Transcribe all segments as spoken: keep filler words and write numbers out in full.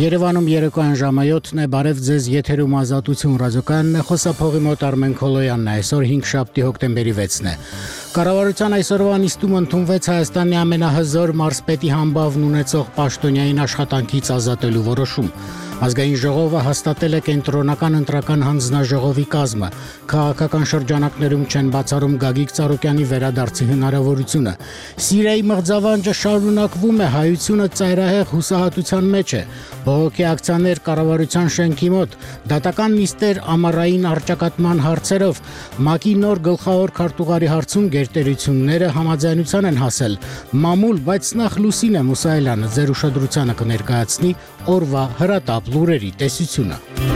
Երևանում երեկոյան ժամը յոթն է, բարև ձեզ, եթերում Ազատություն ռադիոկայանն է, խոսափողի մոտ Արմեն Քոլոյանն է, այսօր հինգշաբթի հոկտեմբերի վեցն է։ Կառավարության այսօրվա նիստում ընդունվեց Հայաստանի ամենահզոր մարզպետի համբավն ունեցող պաշտոնյային աշխատանքից ազատելու որոշում։ Ազգային ժողովը հաստատել է կենտրոնական ընտրական հանձնաժողովի կազմը, քաղաքական շրջանակներում չեն բացառում Գագիկ Ծառուկյանի վերադարձի հնարավորությունը։ Սիրիայի մղձավանջը շարունակվում է, հայությունը ծայրահեղ հուսահատության մեջ է։ Բողոքի ակցիաներ կառավարության շենքի մոտ, դատական նիստեր ամառային առճակատման հարցերով, ՄԱԿ-ի նոր գլխավոր քարտուղարի հարցում գերտերությունները համաձայնության են հասել։ Մամուլ, բայց նախ Լուսինե Մուսայելյանը ձեր ուշադրությանը կներկայացնի օրվա հրատապ լուրերի տեսությունը։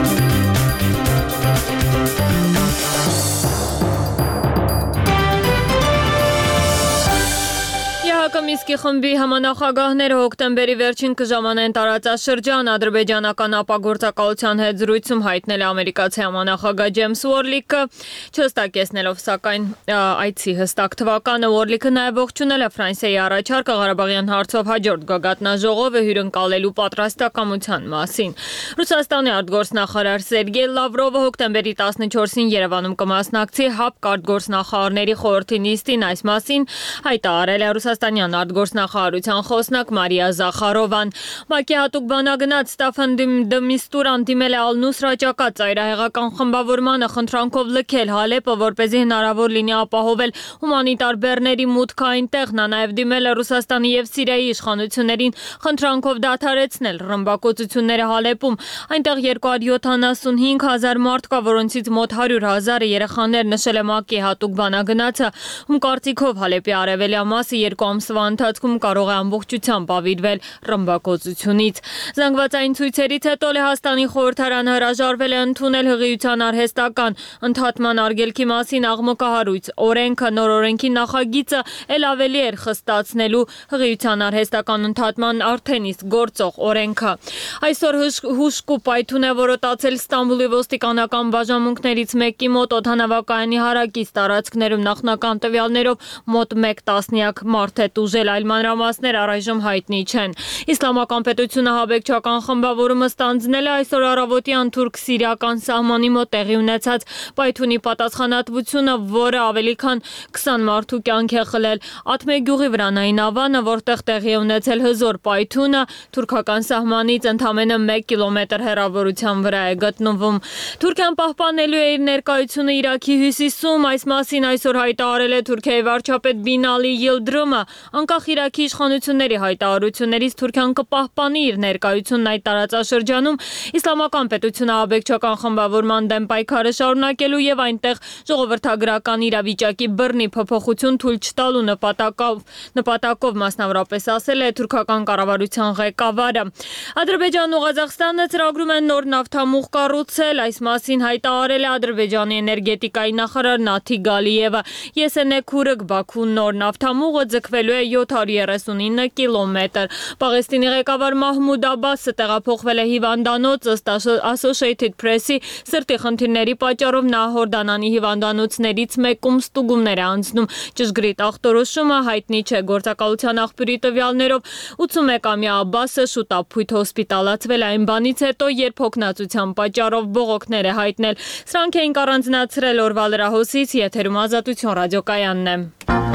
Միսկի խմբի համանախագահները հոկտեմբերի վերջին կժամանեն տարածաշրջան ադրբեջանական ապագործակալության հետ զրույցում հայտնել է ամերիկացի համանախագահ Ջեյմս Ուորլիկը, չհստակեցնելով սակայն այցի հստակ թվականը։ Ուորլիկը նաև ողջունել է Ֆրանսիայի առաջարկը Ղարաբաղյան հարցով հաջորդ գագաթնաժողովը հյուրընկալելու պատրաստակամության մասին։ Ռուսաստանի արտգործնախարար Սերգեյ Լավրովը հոկտեմբերի տասնչորսին Երևանում կմասնակցի ՀԱՊԿ արտգործնախարարների խորհրդի նիստին, այս մասին հայտարարել է Ռուսաստանյան արտգործնախարարության խոսնակ Մարիա Զախարովան։ ՄԱԿ-ի հատուկ բանագնաց Ստաֆան դը Միստուրան դիմել է Ալ-Նուսրա ճակատ ծայրահեղական խմբավորմանը խնդրանքով լքել Հալեպը, որպեսզի հնարավոր լինի ապահովել հումանիտար բեռների մուտքը այնտեղ։ Նա նաև դիմել է Ռուսաստանի և Սիրիայի իշխանություններին խնդրանքով դադարեցնել ռմբակոծությունները Հալեպում։ Այնտեղ երկու հարյուր յոթանասունհինգ հազար մարդ կա, որոնցից մոտ հարյուր հազարը երեխաներ, նշել է ՄԱԿ-ի հատուկ բանագնացը, ում կարծիքով Հալեպի արևելյան մասը երկու ամսվա ընթացքում կարող է ամբողջությամբ ավիրվել ռմբակոծությունից։ Զանգվածային ցույցերից հետո Լեհաստանի խորհրդարանը հրաժարվել է ընդունել հղիության արհեստական ընդհատման արգելքի մասին աղմկահարույց օրենքը։ Նոր օրենքի նախագիծը ել ավելի էր խստացնելու հղիության արհեստական ընդհատման արդեն իսկ գործող օրենքը։ Այսօր հուշկ ու պայթուն է որոտացել Ստամբուլի ոստիկանական բաժանմունքներից մեկի մոտ օդանավակայանի հարակից տարածքներում նախնական տվյալներով մոտ մեկ տասնյակ մարդ է տուժել, այլ մանրամասներ առայժմ հայտնի չեն։ Իսլամական պետությունը հաբեկչական խմբավորումը ստանձնել է այսօր առավոտյան թուրք-սիրիական սահմանի մոտ տեղի ունեցած պայթունի պատասխանատվությունը, որը ավելի քան քսան մարդու կյանք է խլել։ Աթմե գյուղի վրանային ավանը, որտեղ տեղի է ունեցել հզոր պայթունը, թուրքական սահմանից ընդամենը մեկ կիլոմետր հեռավորության վրա է գտնվում։ Թուրքիան պահպանելու է իր ներկայությունը Իրաքի հյուսիսում, այս մասին այսօր հայտարարել է Թուրքիայի վարչապետ Բինալի Յիլդրումը։ Անկախ Իրաքի իշխանությունների հայտարարություններից Թուրքիան կպահպանի իր ներկայությունն այդ տարածաշրջանում, իսլամական պետությունը աբեկչական խմբավորման դեմ պայքարը շարունակելու եւ այնտեղ ժողովրդագրական իրավիճակի բռնի փոփոխություն թույլ չտալու նպատակով նպատակով մասնավորապես ասել է թուրքական կառավարության ղեկավարը։ Ադրբեջանն ու Ղազախստանը ծրագրում են նոր նավթամուղ կառուցել, այս մասին հայտարարել է Ադրբեջանի էներգետիկայի նախարար Նաթի Գալիևը։ Եսենեքուրգ Բաքու նոր նավթամուղը ձգվելու է յոթ հարյուր երեսունինը կիլոմետր։ Պաղեստինի ղեկավար Մահմուդ Աբբասը տեղափոխվել է հիվանդանոց, ըստ Associated Press-ի սրտի խնդիրների պատճառով նա Հորդանանի հիվանդանոցներից մեկում ստուգումներ է անցնում։ Ճշգրիտ ախտորոշումը հայտնի չէ։ Գործակալության աղբյուրի տվյալներով ութսունմեկամյա Աբբասը շուտապույտ հոսպիտալացվել այն բանից հետո, երբ հոգնածության պատճառով բողոքներ է հայտնել։ Սրանք էին առանձնացրել օրվա լրահոսից, եթերում Ազատություն ռադիոկայանն է։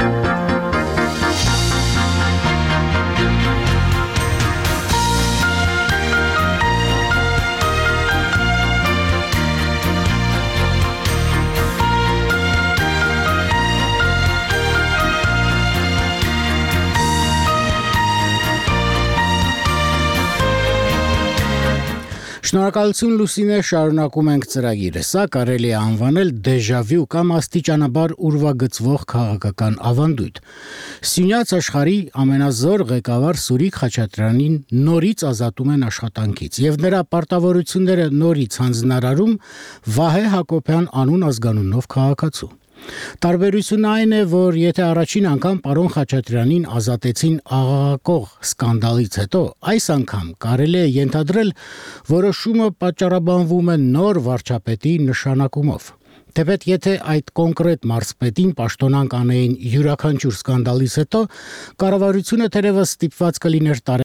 Շնորհակալություն Լուսինե, շարունակում ենք ծրագիրը։ Սա կարելի է անվանել դեժավյու կամ աստիճանաբար ուրվագծվող քաղաքական ավանդույթ։ Սյունյաց աշխարհի ամենազոր ղեկավար Սուրիկ Խաչատրյանին նորից ազատում են աշխատանքից եւ նրա պարտավորությունները նորից հանձնարարում Վահե Հակոբյան անուն ազգանունով քաղաքացու։ Տարբերությունն այն է, որ եթե առաջին անգամ պարոն Խաչատրյանին ազատեցին աղաղակող սկանդալից հետո, այս անգամ կարելի է ենթադրել, որոշումը պատճառաբանվում է նոր վարչապետի նշանակումով։ Թեպետ եթե այդ կոնկրետ մարզպետին պաշտոնանկ անեին յուրաքանչյուր սկանդալից հետո, կառավարությունը թերևս ստիպված կլիներ